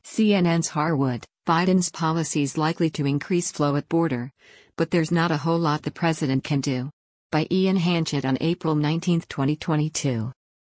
CNN's Harwood, Biden's policies likely to increase flow at border, but there's not a whole lot the president can do. By Ian Hanchett on April 19, 2022.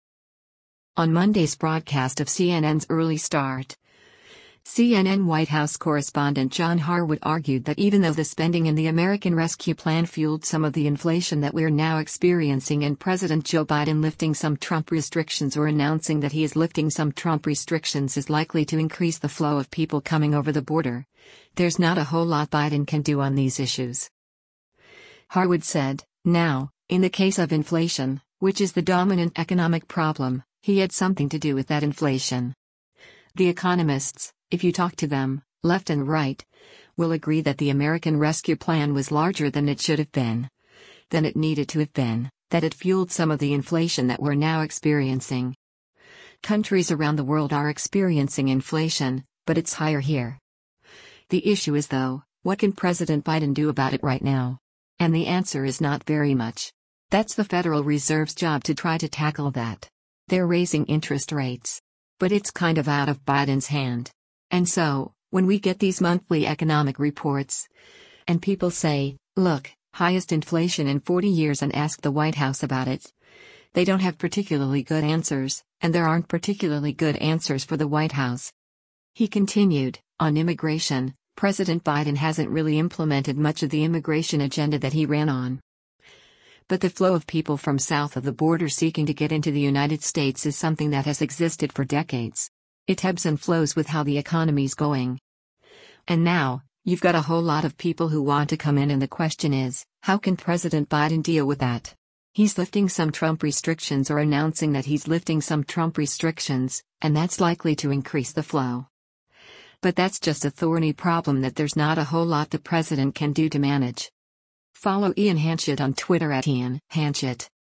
On Monday's broadcast of CNN's Early Start, CNN White House correspondent John Harwood argued that even though the spending in the American Rescue Plan fueled some of the inflation that we're now experiencing, and President Joe Biden lifting some Trump restrictions or announcing that he is lifting some Trump restrictions is likely to increase the flow of people coming over the border, there's not a whole lot Biden can do on these issues. Harwood said, now, in the case of inflation, which is the dominant economic problem, he had something to do with that inflation. The economists, if you talk to them, left and right, will agree that the American Rescue Plan was larger than it should have been, than it needed to have been, that it fueled some of the inflation that we're now experiencing. Countries around the world are experiencing inflation, but it's higher here. The issue is, though, what can President Biden do about it right now? And the answer is not very much. That's the Federal Reserve's job to try to tackle that. They're raising interest rates. But it's kind of out of Biden's hand. And so, when we get these monthly economic reports, and people say, look, highest inflation in 40 years, and ask the White House about it, they don't have particularly good answers, and there aren't particularly good answers for the White House. He continued, on immigration, President Biden hasn't really implemented much of the immigration agenda that he ran on. But the flow of people from south of the border seeking to get into the United States is something that has existed for decades. It ebbs and flows with how the economy's going. And now, you've got a whole lot of people who want to come in, and the question is, how can President Biden deal with that? He's lifting some Trump restrictions or announcing that he's lifting some Trump restrictions, and that's likely to increase the flow. But that's just a thorny problem that there's not a whole lot the president can do to manage. Follow Ian Hanchett on Twitter @IanHanchett.